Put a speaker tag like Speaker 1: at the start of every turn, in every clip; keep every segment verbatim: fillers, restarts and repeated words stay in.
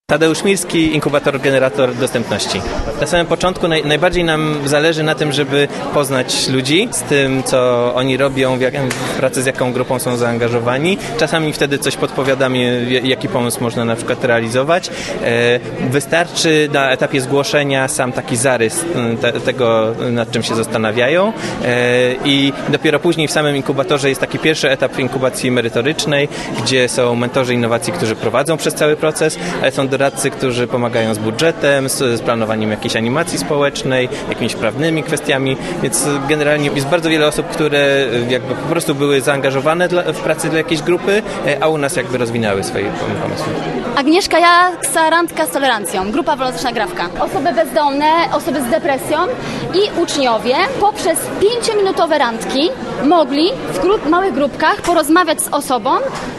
Speaker 1: Tadeusz Mirski, inkubator, generator dostępności. Na samym początku naj, najbardziej nam zależy na tym, żeby poznać ludzi z tym, co oni robią, w, jak, w pracy z jaką grupą są zaangażowani. Czasami wtedy coś podpowiadamy, jaki pomysł można na przykład realizować. E, wystarczy na etapie zgłoszenia sam taki zarys te, tego, nad czym się zastanawiają. E, I dopiero później w samym inkubatorze jest taki pierwszy etap inkubacji merytorycznej, gdzie są mentorzy innowacji, którzy prowadzą przez cały proces, ale są doradcy, którzy pomagają z budżetem, z, z planowaniem jakiejś animacji społecznej, jakimiś prawnymi kwestiami, więc generalnie jest bardzo wiele osób, które jakby po prostu były zaangażowane dla, w pracy dla jakiejś grupy, a u nas jakby rozwinęły swoje pomysły.
Speaker 2: Agnieszka Jaksa, randka z tolerancją, grupa Wolnoczna Grawka. Osoby bezdomne, osoby z depresją i uczniowie poprzez pięciominutowe randki mogli w grup, małych grupkach porozmawiać z osobą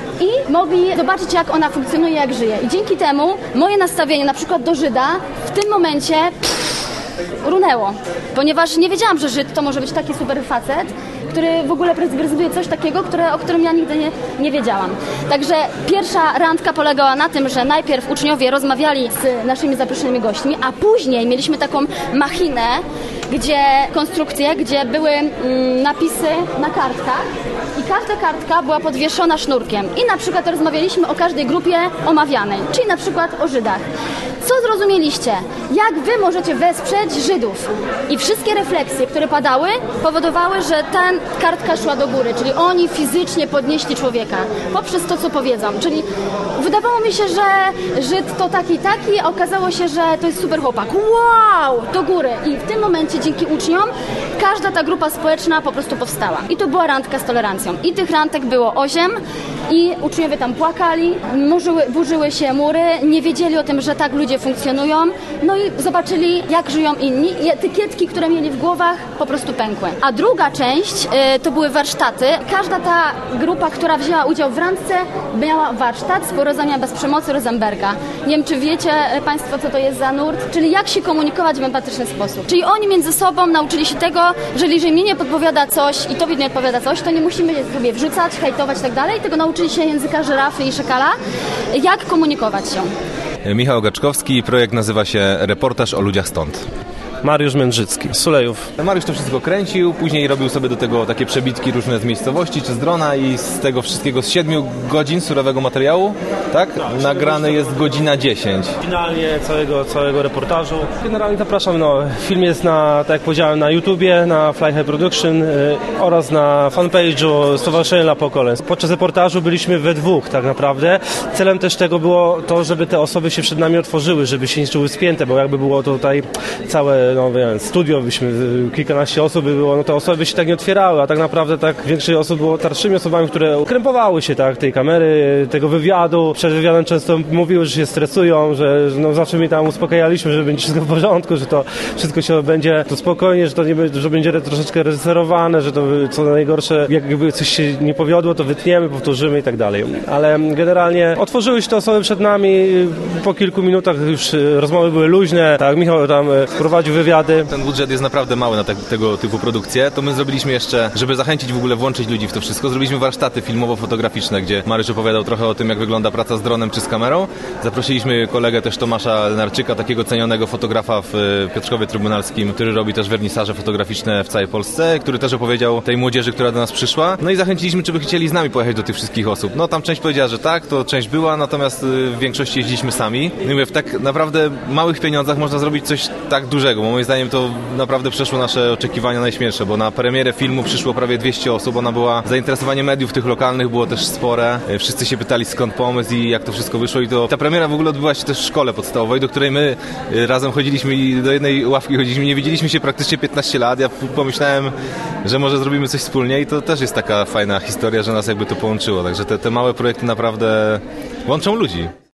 Speaker 2: i mogli zobaczyć, jak ona funkcjonuje, jak żyje. I dzięki temu moje nastawienie na przykład do Żyda w tym momencie pff, runęło. Ponieważ nie wiedziałam, że Żyd to może być taki super facet, który w ogóle prezentuje coś takiego, które, o którym ja nigdy nie, nie wiedziałam. Także pierwsza randka polegała na tym, że najpierw uczniowie rozmawiali z naszymi zaproszonymi gośćmi, a później mieliśmy taką machinę, gdzie konstrukcje, gdzie były mm, napisy na kartkach i każda kartka była podwieszona sznurkiem. I na przykład rozmawialiśmy o każdej grupie omawianej, czyli na przykład o Żydach. Co zrozumieliście? Jak wy możecie wesprzeć Żydów? I wszystkie refleksje, które padały, powodowały, że ta kartka szła do góry, czyli oni fizycznie podnieśli człowieka poprzez to, co powiedzą. Czyli wydawało mi się, że Żyd to taki i taki, a okazało się, że to jest super chłopak. Wow! Do góry. I w tym momencie dzięki uczniom każda ta grupa społeczna po prostu powstała. I to była randka z tolerancją. I tych randek było osiem i uczniowie tam płakali, burzyły, burzyły się mury, nie wiedzieli o tym, że tak ludzie funkcjonują, no i zobaczyli, jak żyją inni i etykietki, które mieli w głowach, po prostu pękły. A druga część y, to były warsztaty. Każda ta grupa, która wzięła udział w randce, miała warsztat z porozumienia bez przemocy Rosenberga. Nie wiem, czy wiecie Państwo, co to jest za nurt, czyli jak się komunikować w empatyczny sposób. Czyli oni między sobą nauczyli się tego, że jeżeli mnie nie podpowiada coś i tobie nie odpowiada coś, to nie musimy sobie wrzucać, hejtować i tak dalej, tylko nauczyli się języka żyrafy i szakala, jak komunikować się.
Speaker 3: Michał Gaczkowski, projekt nazywa się Reportaż o ludziach stąd.
Speaker 4: Mariusz Mędrzycki, Sulejów.
Speaker 3: Mariusz to wszystko kręcił, później robił sobie do tego takie przebitki różne z miejscowości czy z drona i z tego wszystkiego z siedmiu godzin surowego materiału, tak? tak Nagrane jest godzina dziesięć.
Speaker 4: Finalnie całego, całego reportażu. Generalnie zapraszam, no, film jest na, tak jak powiedziałem, na YouTubie, na Fly High Production yy, oraz na fanpage'u Stowarzyszenia dla Pokoleń. Podczas reportażu byliśmy we dwóch tak naprawdę. Celem też tego było to, żeby te osoby się przed nami otworzyły, żeby się nie czuły spięte, bo jakby było to tutaj całe no, wiem, studio, byśmy, kilkanaście osób by było, no to osoby by się tak nie otwierały, a tak naprawdę tak większość osób było starszymi osobami, które krępowały się tak tej kamery, tego wywiadu. Przed wywiadem często mówiły, że się stresują, że, że no zawsze mi tam uspokajaliśmy, że będzie wszystko w porządku, że to wszystko się będzie to spokojnie, że to nie że będzie troszeczkę reżyserowane, że to co najgorsze, jakby coś się nie powiodło, to wytniemy, powtórzymy i tak dalej. Ale generalnie otworzyły się te osoby przed nami, po kilku minutach już rozmowy były luźne, tak, Michał tam prowadził wywiady.
Speaker 3: Ten budżet jest naprawdę mały na te, tego typu produkcje. To my zrobiliśmy jeszcze, żeby zachęcić w ogóle, włączyć ludzi w to wszystko, zrobiliśmy warsztaty filmowo-fotograficzne, gdzie Mariusz opowiadał trochę o tym, jak wygląda praca z dronem czy z kamerą. Zaprosiliśmy kolegę też Tomasza Lenarczyka, takiego cenionego fotografa w Piotrkowie Trybunalskim, który robi też wernisaże fotograficzne w całej Polsce, który też opowiedział tej młodzieży, która do nas przyszła. No i zachęciliśmy, czy by chcieli z nami pojechać do tych wszystkich osób. No tam część powiedziała, że tak, to część była, natomiast w większości jeździliśmy sami. I mówię, w tak naprawdę małych pieniądzach można zrobić coś tak dużego, bo moim zdaniem to naprawdę przeszło nasze oczekiwania najśmielsze, bo na premierę filmu przyszło prawie dwieście osób, ona była, zainteresowanie mediów tych lokalnych było też spore, wszyscy się pytali, skąd pomysł i jak to wszystko wyszło i to ta premiera w ogóle odbyła się też w szkole podstawowej, do której my razem chodziliśmy i do jednej ławki chodziliśmy, nie widzieliśmy się praktycznie piętnaście lat, ja pomyślałem, że może zrobimy coś wspólnie i to też jest taka fajna historia, że nas jakby to połączyło, także te, te małe projekty naprawdę łączą ludzi.